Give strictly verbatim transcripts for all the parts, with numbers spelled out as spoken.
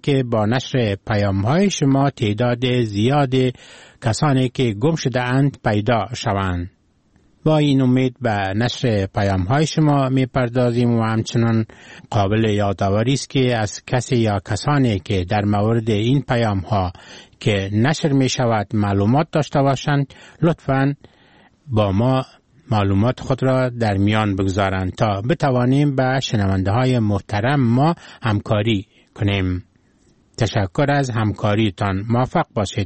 که با نشر پیام های شما تعداد زیاد کسانی که گم شده اند پیدا شوند. با این امید به نشر پیام های شما می پردازیم و همچنان قابل یادآوری است که از کسی یا کسانی که در مورد این پیام ها که نشر می شود معلومات داشته باشند لطفاً با ما معلومات خود را در میان بگذارند تا بتوانیم به شنونده های محترم ما همکاری کنیم. تشکر از همکاریتان. موفق باشید.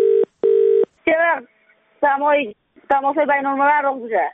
سمای تماس بین الملل رخ بشه.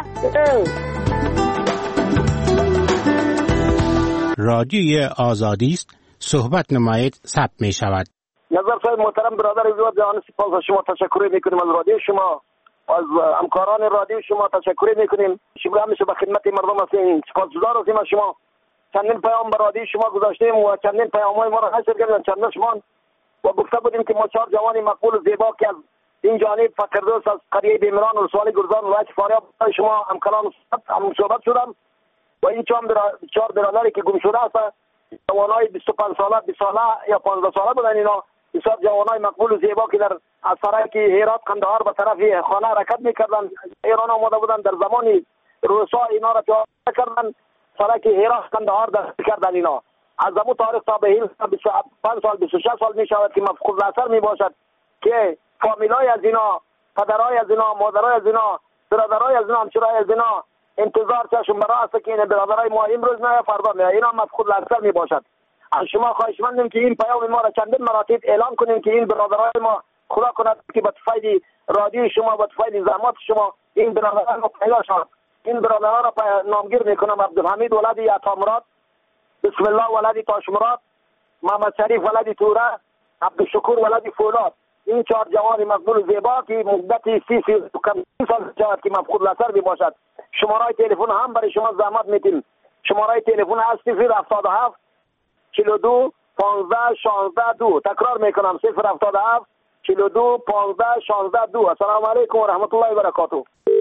رادیوی آزادی است. صحبت نمایید ثبت می شود. نظر صاحب محترم برادر زیاد جان سپاس از شما تشکر میکنیم، از رادیو شما، از همکاران رادیو شما تشکر میکنیم. شما همیشه به خدمت مردم هستین. سپاسگزار هستیم از شما. چندین پیام به رادیو شما گذاشتیم و چندین پیام‌های ما را نشر کردن چندشمان و گفته بودیم که ما چهار جوان مقبول و زیبا که از این جانب فکردوست از قریه بیمران و سوالی گرزان و ولایت فاریاب شما همکاران هم صحبت شدم و این چهار برادری که گم شده است جوانای بیست و پنج ساله بیست ساله یا پانزده ساله بودن. اینا بسیار جوانای مقبول و زیبا که در از سرای هرات قندهار به طرف خانه حرکت میکردن. ایران آمده بودن در زمانی روسا اینا را پیاده کردن سرای هرات قندهار در کردن. اینا از زمان تاریخ تا به این بیست و پنج سال بیست و شش سال می شود که مفقود اثر می باشد که فامیلای از اینا، پدرای از اینا، مادرای از اینا، برادرای از اینا، همسرای از اینا انتظار چشم برای است که این برادرای ما امروز نه فردا نه اینا مفقود اثر می باشد. از شما خواهشمندیم که این پیام ما را چندین مراتب اعلان کنیم که این برادرای ما خدا کند که به فایده رادیو شما، به فایده زحمات شما این برادران رو پیدا شد. این برادران را نامگیر میکنم: عبدالحمید ولدی عطامراد، بسم الله ولدی تاشمراد، محمد شریف ولدی توره، عبدالشکور ولدی فولاد. این چهار جوان مقبول زیبا که مدت سی سی سال جواد که مفقود الاثر می باشد. شماره تلفن هم برای شما زحمت میدیم. شماره تلفن هست صفر هفتاد و هفت چهل و دو پانزده شانزده دو. تکرار میکنم: صفر هفتاد و هفت چهل و دو پانزده شانزده دو. السلام علیکم و رحمت الله و برکاته.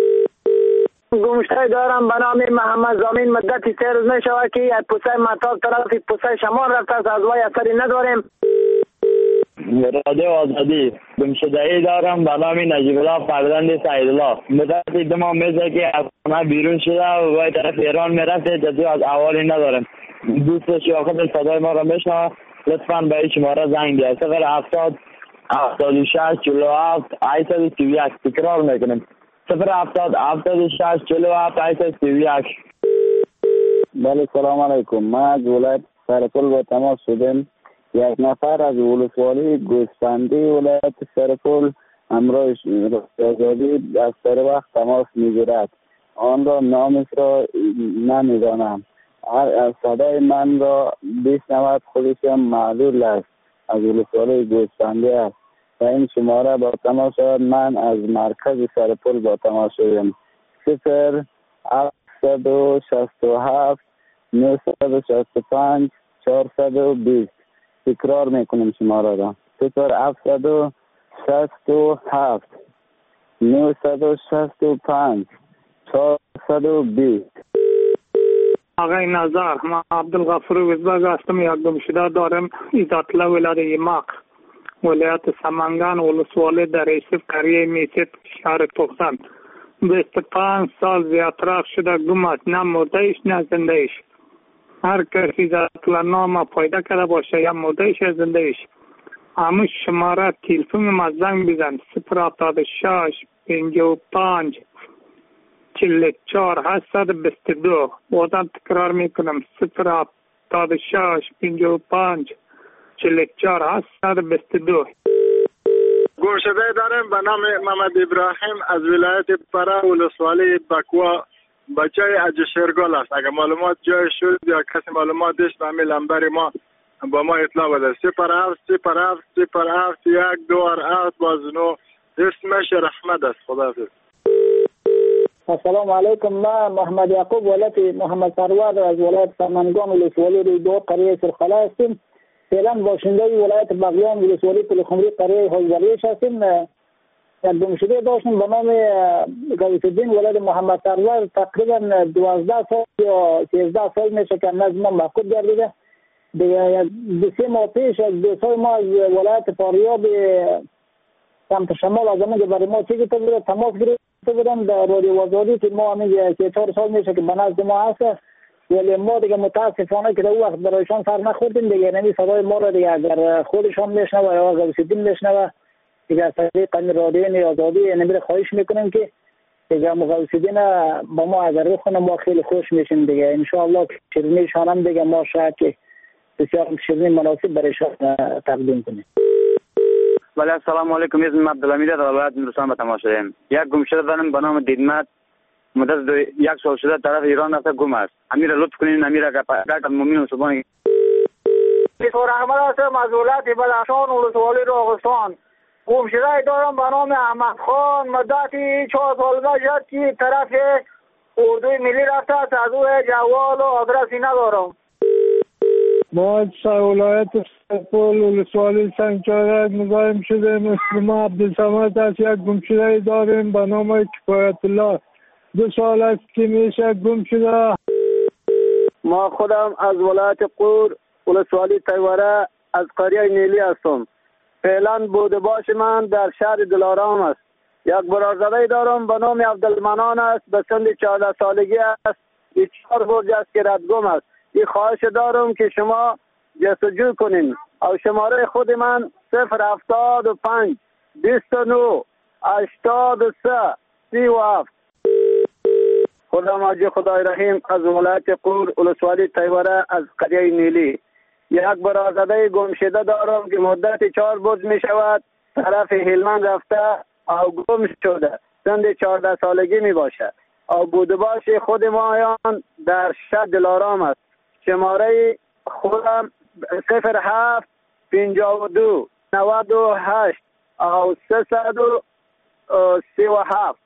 گمشته دارم به نام محمد زامین. مدتی سه روز می شود که از پوسه مطار طرف پوسه شمال رفته است. از وای اثری نداریم. رادیو آزادی. گمشده ای دارم به نام نجیب الله فرزند سعیدالله. مدتی دو ماه میشه که از خانه بیرون شده و وای طرف ایران میرفته. جدی از احوالی ندارم. دوست شیاخت صدای ما را میشنوه لطفاً به این شماره زنگ بیاید: صفر هفتاد هفتاد و شش چهل و هفت هشتصد و سی و یک. تکرار میکنم: صفر هفتاد هفتاد و شش چهل و هفت هشتصد و سی و یک. بله سلام علیکم. ما از ولایت سرپل با تماس شدیم. یک نفر از ولسوالی گوسفندی ولایت سرپل همراه آزادی از سر وقت تماس میگیرد. آن را نامش را نمیدانم. از صدای من را بشنود خودش هم معلول است. از ولسوالی گوسفندی است و این شماره با تماس شد. من از مرکز سرپل با تماس شدم: صفر هفتصد و شصت و هفت نهصد و شصت و پنج چهارصد و بیست. تکرار میکنم شماره را: صفر هفتصد و شصت و هفت نهصد و شصت و پنج چهارصد و بیست. آقای نظر، ما عبدالغفور وزبگ هستم. یک گمشده دارم ایزاتله ولایت یماق ولایت سمنگان ولسوالی در ایسف قریه میسید شهر توخسن. بیست و پنج سال زیادتر شده گم است. نه مرده ایش نه زنده ایش. هر کسی ایزاتله نام پیدا کرده باشه یا مرده ایش یا زنده ایش همون شماره تلفن ما زنگ بزن: صفر هفتاد و شش پنجاه و پنج چهل و چهار هشتصد و بیست و دو. بازم تکرار میکنم: صفر هفتاد و شش پنجاه و پنج چهل و چهار هشتصد و بیست و دو. گمشده دارم به نام محمد ابراهیم از ولایت پره ولسوالی بکوا بچه اجه شیرگل است. اگر معلومات جای شد یا کسی معلومات داشت به همین لمبر ما با ما اطلاع بده: صفر هفت صفر هفت صفر هفت یک دو هفت بازنو. اسمش رحمت است. خداحافظ. السلام علیکم. ما محمد یعقوب ولایت محمد سروار از ولایت سمنگان ولسوالی دو قریه سرخلا هستیم. فعلا باشنده ولایت بغلان ولسوالی پلخمری قریه حوضریش هستیم. یک گمشده داشتیم به نام غیث الدین ولایت محمد سروار. تقریبا دوازده سال یا سیزده سال میشه که نزد ما مفقود گردیده. دیگه دو سه ماه پیش از دوستای ما از ولایت فاریاب سمت شمال از همه برای ما چی گفته بودن، تماس گرفته بودن در رادیو آزادی که ما همه سه چهار سال میشه که به نزد ما هست، ولی ما دیگه متاسفانه که در وقت برایشان سر نخوردیم دیگه. نمی صدای ما را دیگه اگر خودشان میشنوه یا غوث‌الدین میشنوه دیگه از طریق رادیو آزادی نمی خواهش میکنیم که دیگه غوث‌الدین با ما اگر رو کنه ما خیلی خوش میشیم دیگه. ان شاء الله شیرینیشان هم دیگه ما شاید که بسیار شیرینی مناسب برایشان تقدیم کنیم. ولی السلام علیکم، اسمم عبدالحمید در ولایت نورستان به تماس شدیم. یک گمشده دارم به نام دیدمت، مدت یک سال شده طرف ایران رفته گم است. امیر لطف کنین امیر که پیدا مومن و سبحان دکتر احمد هستم از ولایت بدخشان ولسوالی راغستان. گمشده دارم به نام احمد خان، مدتی چهار سال گذشت که طرف اردوی ملی رفته است، از او جوال و آدرسی ندارم. ما از ولایت سرپل ولسوالی سنگچارک مزاحم شدیم. اسم ما عبدالصمد است. یک گمشده داریم به نام کفایت الله، دو سال است که میشه گم شده. ما خودم از ولایت قور ولسوالی تیوره از قریه نیلی هستم. فعلا بوده باش من در شهر دلارام است. یک برادرزاده دارم به نام عبدالمنان است، به سن چهارده سالگی است. این چهار برج است که ردگم است. این خواهش دارم که شما جستجو کنین او شماره خود من صفر هفتاد و پنج بیست و نو هشتاد و سه سی و هفت. خدا ماجی خدای رحیم از ولایت قور ولسوالی تیوره از قریه نیلی. یک برادرزاده گمشده دارم که مدت چهار برج می شود طرف هلمند رفته او گم شده، سن چهارده سالگی می باشد. او بوده باش خود مایان در شهر دلارام است. شماره خودم صفر هفت پنجاه و دو نود و هشت او سیصد و سی و هفت.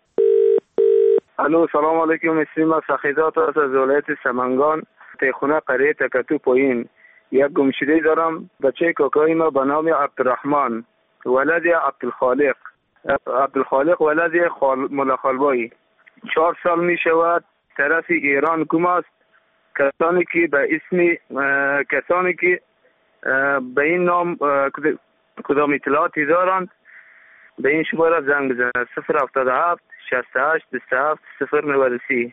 الو سلام علیکم، اسمم سخیزات است از ولایت سمنگان تیخونه قریه تکتو پایین. یک گمشده دارم، بچه کاکای ما به نام عبدالرحمن ولد عبدالخالق عبدالخالق ولد خال... ملا خالبایی. چهار سال می شود طرف ایران گم است. کسانی که به اسم کسانی که به این نام کدام اطلاعاتی دارند به این شماره زنگ بزنند صفر هفتاد و هفت شصت و هشت بیست و هفت صفر نود و سه.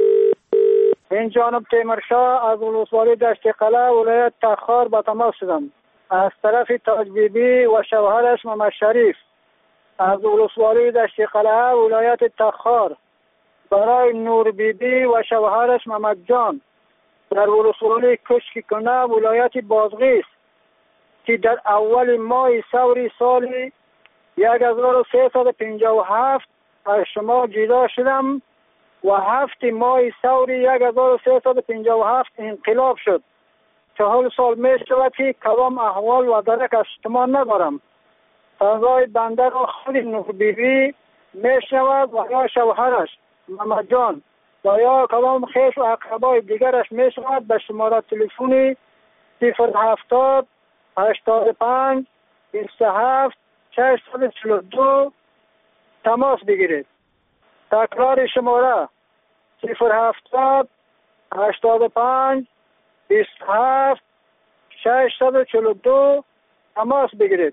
این جانب تیمرشاه از ولسوالی دشت قلعه ولایت تخار به تماس شدم. از طرف تاج بیبی و شوهرش محمد شریف از ولسوالی دشت قلعه ولایت تخار برای نور بیبی و شوهرش محمد جان در ولسوالی کشک کنه ولایت بازغیس که در اول ماه سوری سال یک هزار و سیصد و پنجاه و هفت از شما جدا شدم و هفت ماه سوری یک هزار و سیصد و پنجاه و هفت انقلاب شد. چهل سال می شود که کدام احوال و درک از شما ندارم. فضای بنده را خود نور بیبی می شود و یا شوهرش محمد جان و یا کدام خیش و اقربای دیگرش می شود به شماره تلفنی صفر هفتاد هشتاد و پنج بیست و هفت ششصد و چهل و دو تماس بگیرید. تکرار شماره صفر هفتاد هشتاد و پنج بیست و هفت ششصد و چهل و دو تماس بگیرید.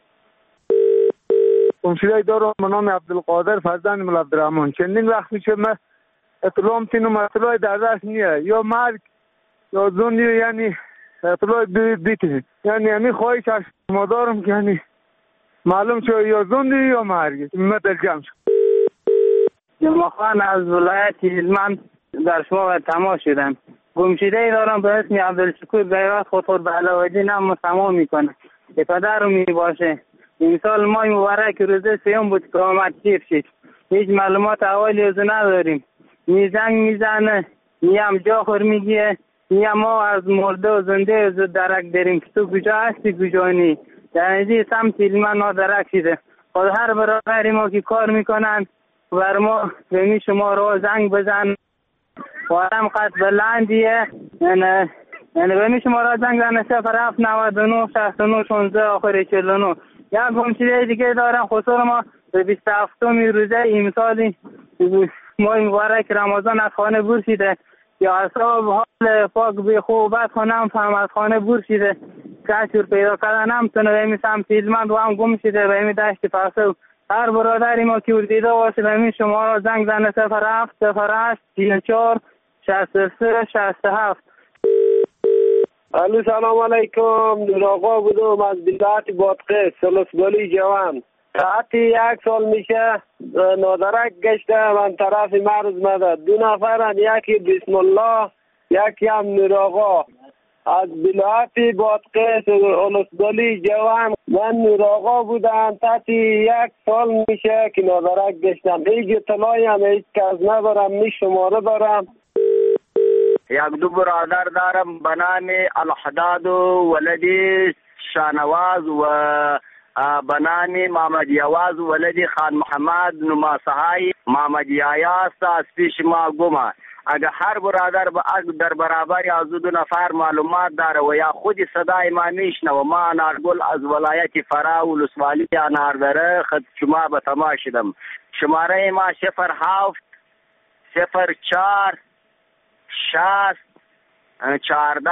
گمشده دارم به نام عبدالقادر فرزند مولا عبدالرحمن. چندین وقت میشه من اطلاعم تینو اطلاع در دست نیه، یا مرگ یا زندی، یعنی اطلاع بیتیم. یعنی همین خواهش از شما دارم که یعنی معلوم شد یا زندی یا مرگ. مدل جمع شد. جمعه خان از ولایت هلمند در شما تماس شدم. گمشده دارم به اسم عبدالشکور بیات خطور به علاوالدین هم تمام میکنه که پدر می باشه. این سال ماه مبارک روزه سیوم بود که آمد شیر شد. هیچ معلومات اولی از نداریم. نی زنگ میزنه، نی هم جا خور میگیه، نی هم ما از مرده و زنده از درک داریم که تو کجا هستی کجا نی. در اینجا سمت علمان ها درک شده. خود هر برادری ما که کار میکنن بر ما به شما رو زنگ بزن و هم قد بلندیه، یعنی یعنی به شما را زنگ زنه صفر هفت نود و نه شصت و نه شانزده آخر چهل و نه. یک گمشده دیگه دارم خصوص ما به بیست و هفتم روزه امسال ماه مبارک رمضان از خانه برسیده. یا اصاب حال پاک بی خوبت خانم فهمت خانه بور شده کشور پیدا کردن هم تونه به این سمت ایلمند و هم گم شده به این دشت پرسو. هر برادری ما که دیده باشه به این شما را زنگ زنه صفر هفت صفر هشت سی چهار شصت سه شصت هفت. الو سلام علیکم. نور آقا بودم از ولایت بادغیس سلسبالی جوان. ساعتی یک سال میشه نادرک گشته من طرف مرز مده. دو نفرن، یکی بسم الله یکی هم نور آقا از ولایت بادغیس سلسبالی جوان. من نور آقا بودم تاتی یک سال میشه که نادرک گشتم. هیچ اطلاعی هم هیچ کس ندارم، می شماره دارم. یک دو برادر دارم به نام الحداد و ولدی شانواز و به نام محمد یواز و ولدی خان محمد نماسهای محمد یایاست از پیش ما گمه. اگر هر برادر در برابر از دو نفر معلومات داره و یا خود صدای ما میشنه و ما انارگل از ولایت فرا و لسوالی اناردره خد شما به تماش شدم. شماره ما صفر هفت صفر چار شست چارده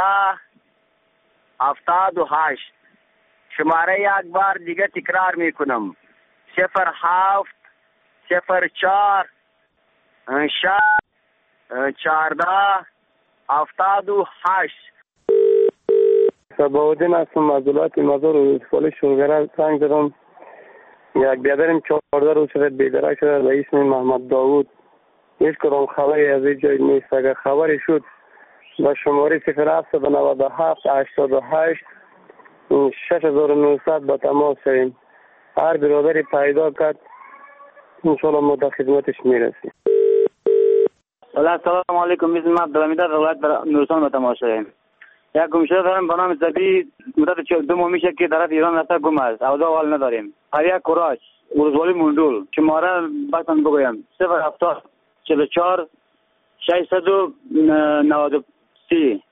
هفتاد و هشت. شماره یک بار دیگه تکرار میکنم صفر هفت صفر چار شست چارده هفتاد و هشت. صباودین هستم از ولایت مزار و فال شلگره سنگ زدم. یک بیادرم چهارده روز شده بیدرک شده به اسم محمد داوود. هیچ کدام خبری از این جای نیست. اگر خبری شد با شماره صفر هفت نود و هفت هشتاد و هشت شش هزار و نهصد با تماس شویم. هر برادری پیدا کرد انشاءالله ما در خدمتش میرسیم. السلام علیکم. اسم من عبدالحمید از ولایت نورستان با تماس شویم. یک گمشده دارم به نام زبی مدت دو ماه میشه که طرف ایران رفته گم است. اوضاع حال نداریم. قریه کراش ولسوالی موندول شماره باتون بگویم صفر هفتاد چهل و چهار ششصد و نود و سه.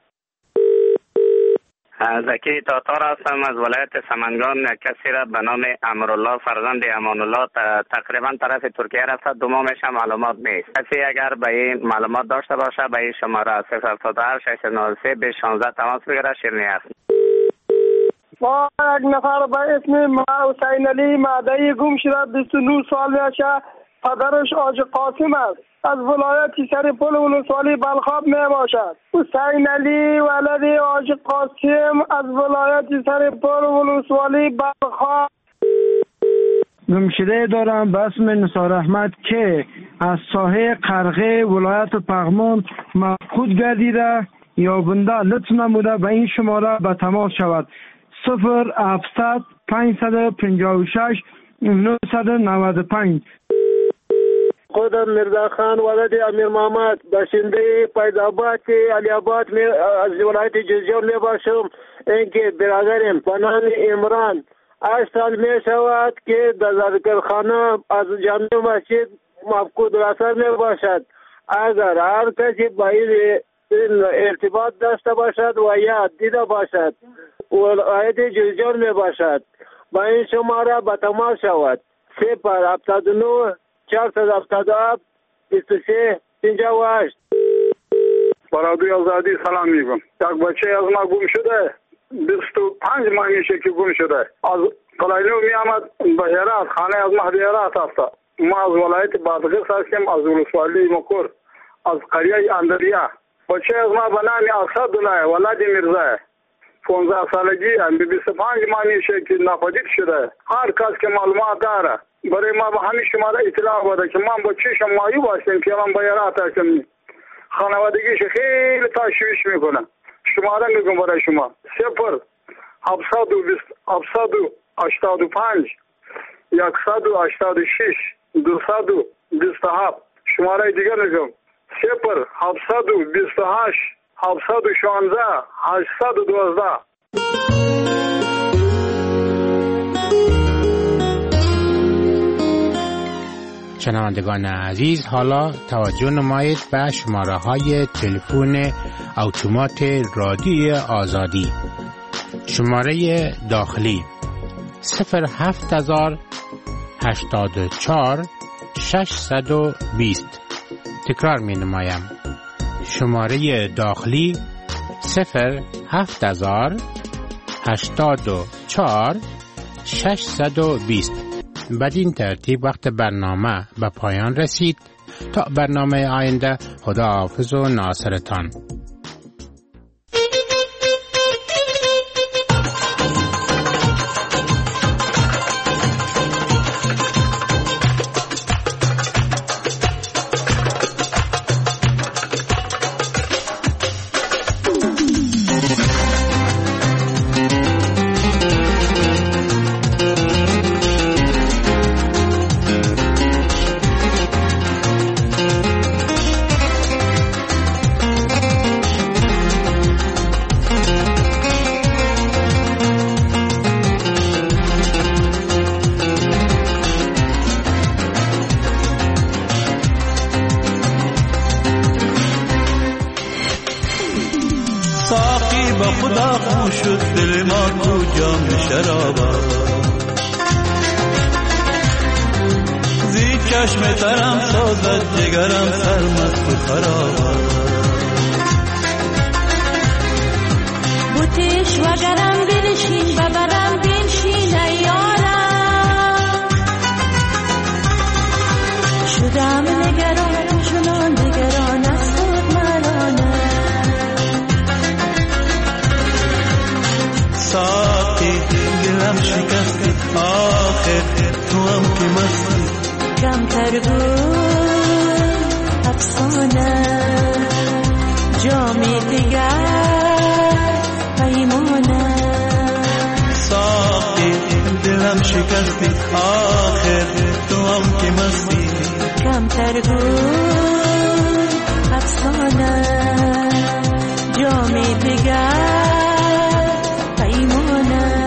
زکی تاتار هستم از ولایت سمنگان. کسی را به نام امرالله فرزند امان الله تقریبا طرف ترکیه رفته دو ماه میشه معلومات نیست. کسی اگر به این معلومات داشته باشه به این شماره صفر هفتاد و هشت ششصد و نود و سه به شانزده تماس بگیره. شیرینی است. ما یک نفر به اسم ما حسین علی مادهی گم شده بیست و نه سال میشه. پدرش آج قاسم است. از ولایت سرپل ولسوالی بلخاب می باشد. حسین علی ولد آج قاسم از ولایت سرپل ولسوالی بلخاب. گمشده دارم به اسم نثار احمد که از ساحه قرغه ولایت پغمان مفقود گردیده یا بنده لطف نموده به این شماره به تماس شود صفر هفتصد پانصد و پنجاه و شش نهصد و نود و پنج. خودم مرزا خان ولد امیر محمد باشنده پیداباد علی آباد از ولایت جزیره می باشم. اینکه برادرم به نام عمران هشت سال می شود که در ذکرخانه از جامع مسجد مفقود الاثر می باشد. اگر هر کسی با این ارتباط داشته باشد و یا دیده باشد ولایت جزیره می باشد با این شماره به تماس شود صفر هفتاد و نه چهارصد و هفتاد و هفت بیست و سه پنجاه و هشت. برادوی آزادی سلام میگم. یک بچه از ما گم شده بیست و پنج ماه میشه که گم شده. از قلعه‌نو می آمد به هرات، خانه از مهدی هرات هست. ما از ولایت بادغیس هستیم، از ولسوالی مکور، از قریه اندریا. بچه از ما به نام اسدالله ولد میرزا پانزده سالگی هم بیست و پنج ماه میشه که ناپدید شده. هر کس که معلومات داره برای ما به همین شماره اطلاع بده که من با چشم مایو باشم که من بیارات هستم. خانوادگیش خیلی تشویش میکنه. شماره میگم برای شما صفر هفتصد و بیست هفتصد و هشتاد و پنج یکصد و هشتاد و شش دوصد و بیست و هفت. شماره دیگه میگم صفر هفتصد و بیست و هشت هفتصد و شانزده هشتصد و دوازده. شنوندگان عزیز، حالا توجه نمایید به شماره های تلفن اتومات رادیوی آزادی. شماره داخلی صفر هفت هزار هشتاد و چهار ششصد و بیست. تکرار می نمایم شماره داخلی صفر هفت هزار هشتاد و چهار ششصد و بیست. بدین ترتیب وقت برنامه به پایان رسید. تا برنامه آینده، خدا حافظ و ناصرتان. چشم ترم سازد جگرم سرمست و خراب بوتش وگرم بنشین ببرم بنشین ایارم شدم نگران چنان نگران از خود مرانه ساقی دلم شکستی آخر تو هم که مستی کم تر بود افسانه جامی دیگر پیمانه ساقی دلم شکستی آخر تو هم که مستی کم تر بود افسانه جامی دیگر پیمانه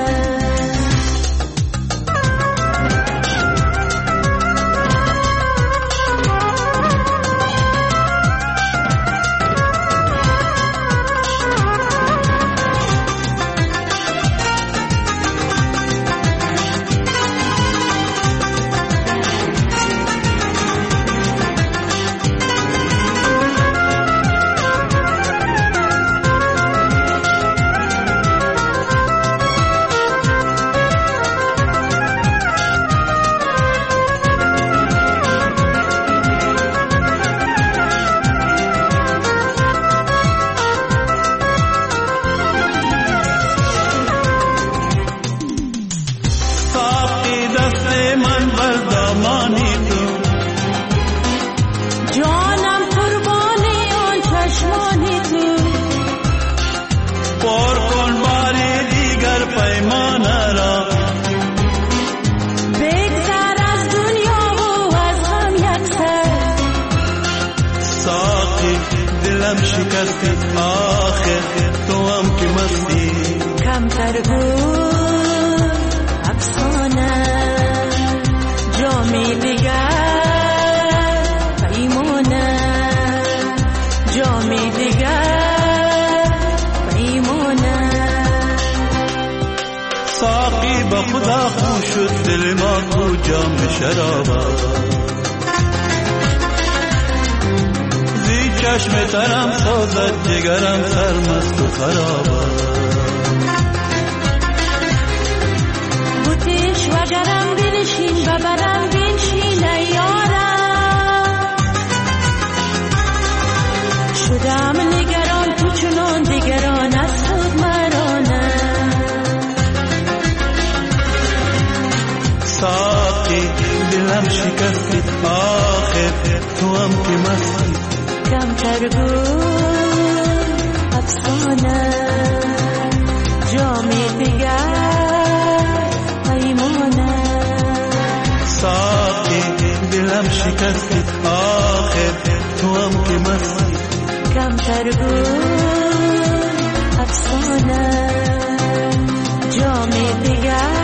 آخر تو هم که مستی کم تر بود افسانه جامی دیگر پیمانه جامی دیگر پیمانه ساقی با خدا خوش شد دل ما کو جام شرابا چشم ترم سازد جگرم سرمست و خرابا بوتش وگرم بنشین ببرم بنشین ایارم شدم نگران تو چنان دیگران از خود مرانه ساقی دلم شکستی آخر تو هم که مستی کم تر بود افسانه جامی دیگر پیمانه ساقی دلم شکستی آخر تو هم که مستی کم تر بود افسانه جامی دیگر